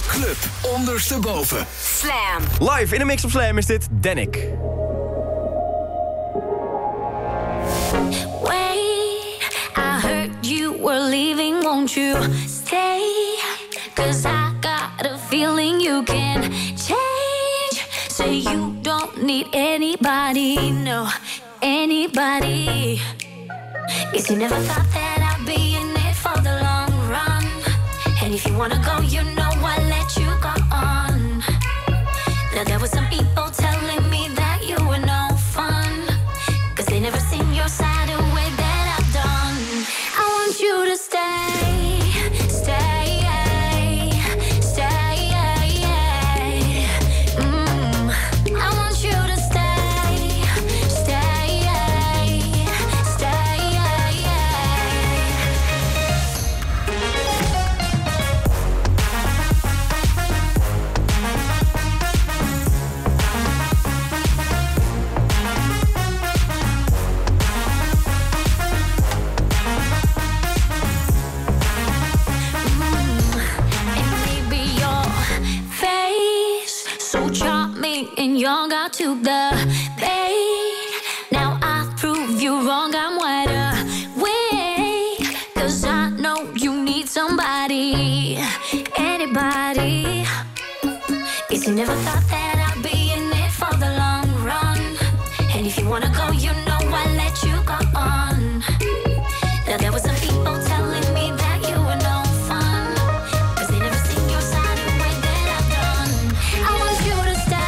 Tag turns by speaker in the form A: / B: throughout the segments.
A: Club ondersteboven.
B: Slam.
C: Live in de Mix op Slam is dit Danik.
D: Wait, I heard you were leaving, won't you stay? 'Cause I got a feeling you can change. Say you don't need anybody, no, anybody. Guess you never thought that I'd be in it for the long run. And if you wanna go, you know I'll let you go on. Now there were some people telling me that you were no fun, 'cause they never seen your side the way that I've done. I want you to stay, stay, stay. I want you to stay, stay, stay. And y'all got to the bait. Now I prove you wrong, I'm wide awake. 'Cause I know you need somebody, anybody. Guess you never thought that I'd be in it for the long run. And if you wanna go, you know I'll let you go on. Now there were some people telling me that you were no fun, 'cause they never seen your side the way that I've done. I want you to stay.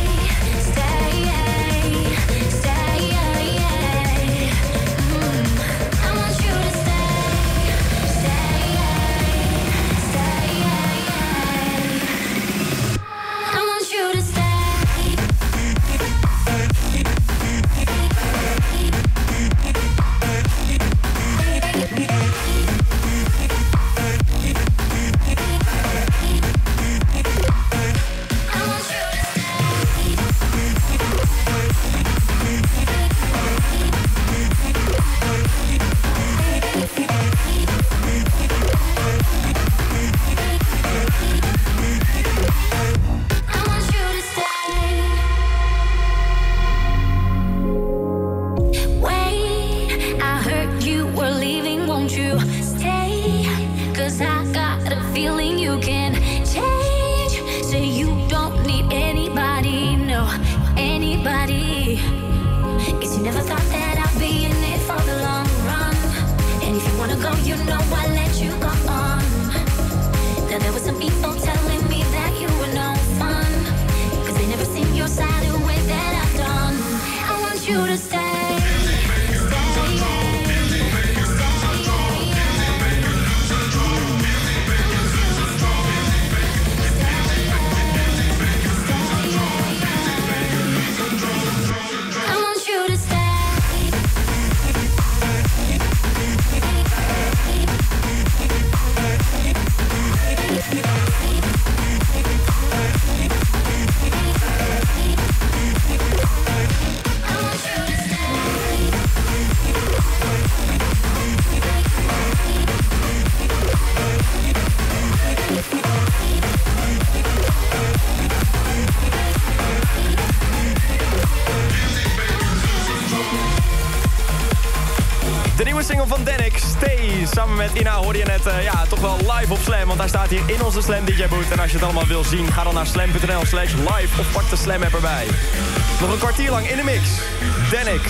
D: Samen met Ina hoorde je net toch wel live op Slam. Want hij staat hier in onze Slam DJ booth. En als je het allemaal wil zien, ga dan naar slam.nl/live of pak de Slam app erbij. Nog een kwartier lang in de mix. Danik.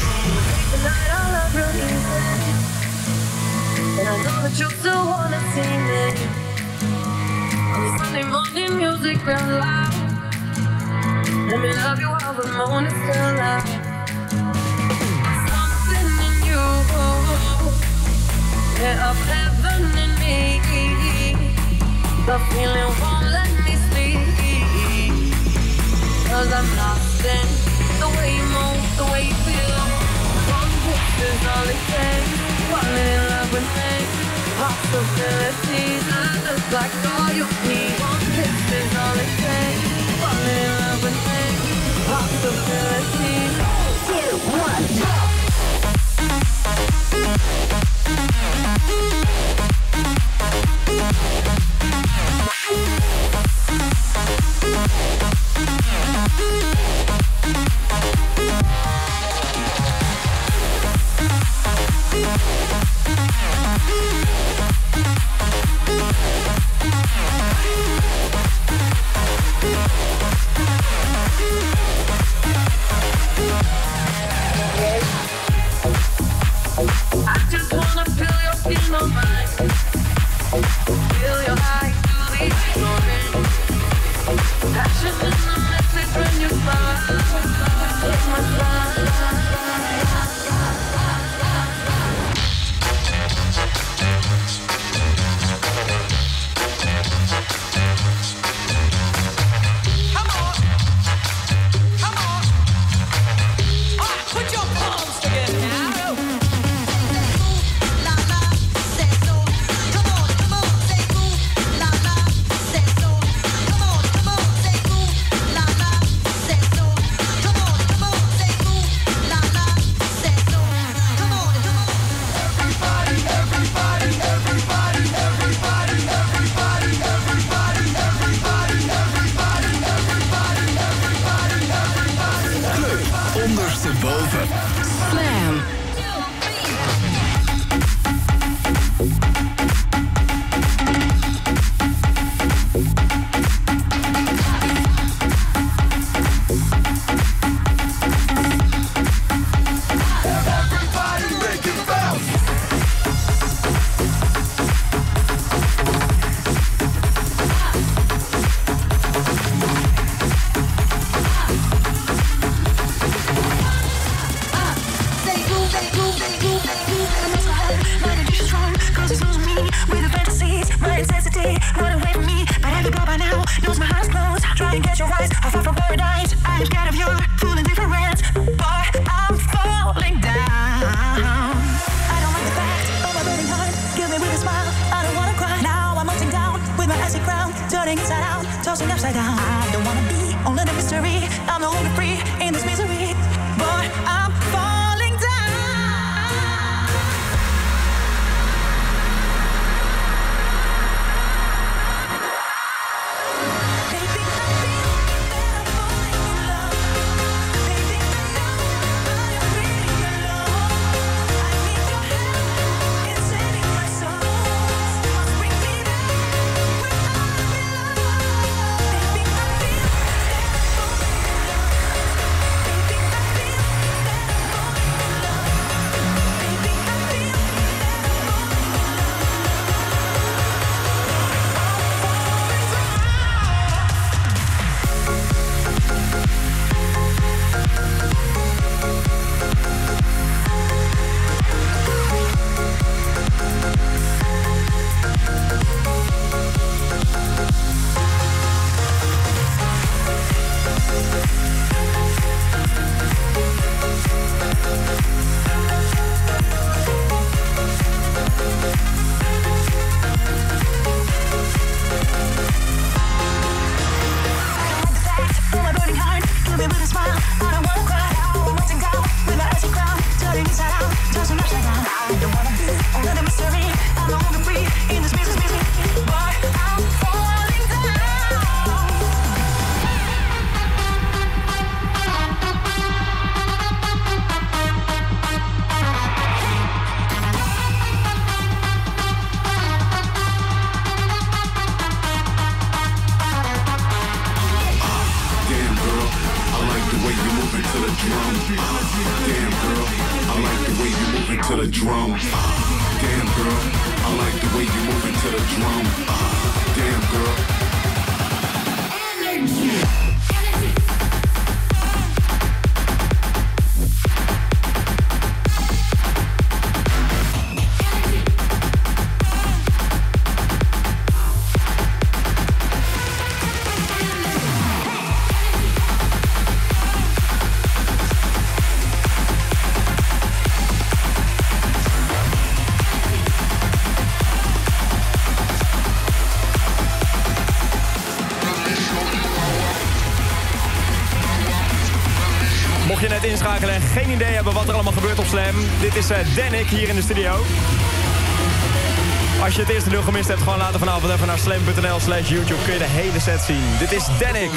E: Of heaven in me, the feeling won't let me sleep. 'Cause I'm lost in the way you move, the way you feel. One kiss is all it takes. Falling in love with me. Possibilities that look like all you need. One kiss is all it takes. Falling in love with me. Possibilities. 2, 1, go! ignoring. Passion in the message when you smile. Take my smile.
A: Ondersteboven.
B: Slam.
C: Mocht je net inschakelen en geen idee hebben wat er allemaal gebeurt op Slam, dit is Danik hier in de studio. Als je het eerste deel gemist hebt, gewoon later vanavond even naar slam.nl/YouTube kun je de hele set zien. Dit is Danik.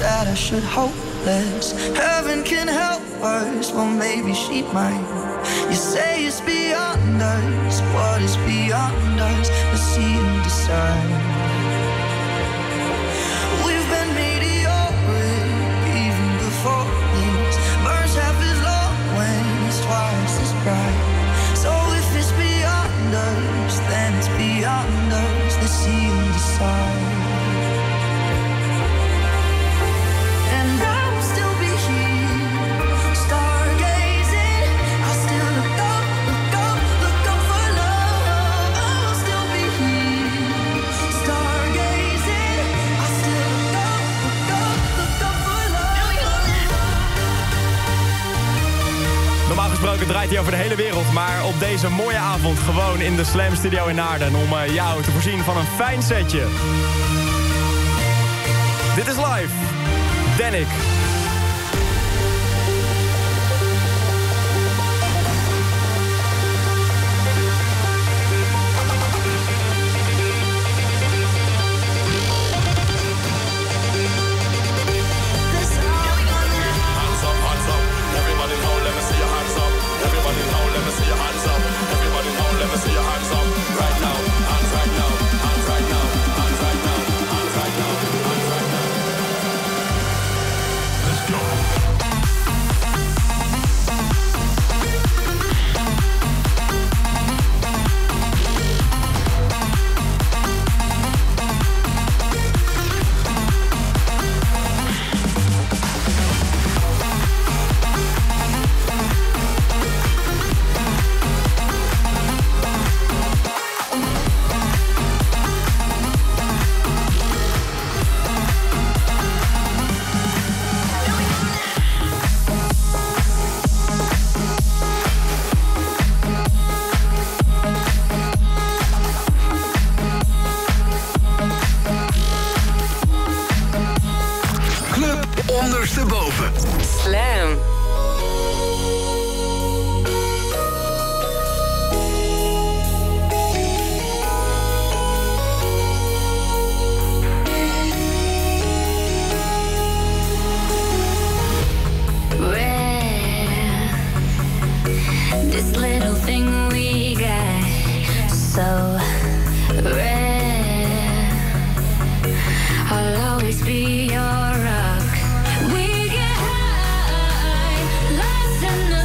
B: that I should hope less. Heaven can help us, well maybe she might. You say it's beyond us, what is beyond us? Let's see you decide. We've been mediocre even before this. Burns half as long when it's twice as bright. So if it's beyond us, then it's beyond us. Let's see you decide. And I'll still be here, stargazing. I'll still look up for love. I'll still be here, stargazing. I'll still look up for love.
C: Normaal gesproken draait hij over de hele wereld, maar op deze mooie avond gewoon in de Slam Studio in Naarden om jou te voorzien van een fijn setje. Dit is live. Danik.
A: Ondersteboven.
E: Slam.
D: This little thing we got, so rare. I'll always be your rock. We get high, lost in the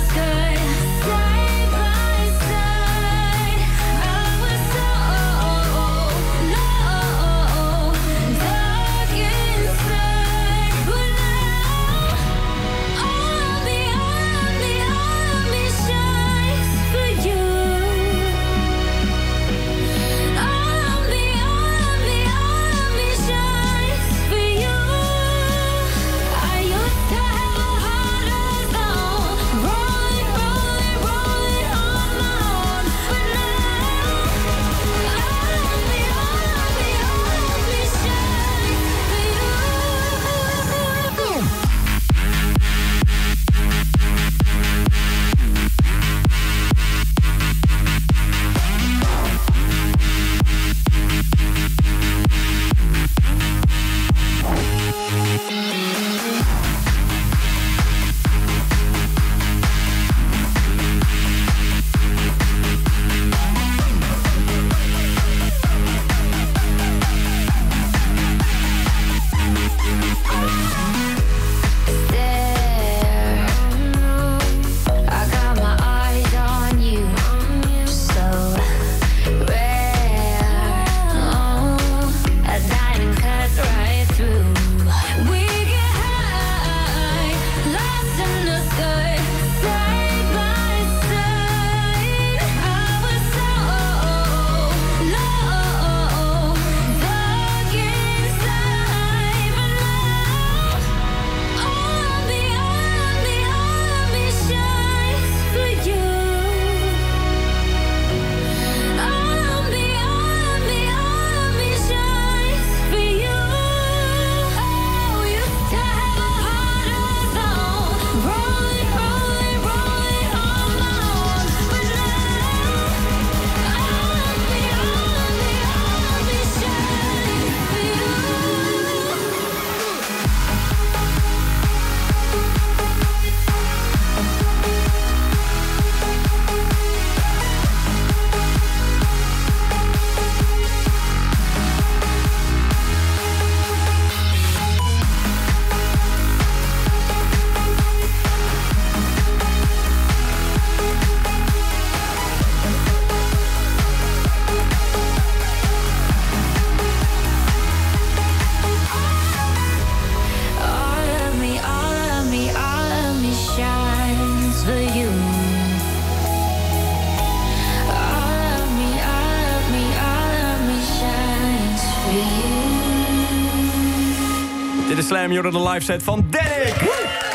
C: de Slam, je hoorde de live set van Danik.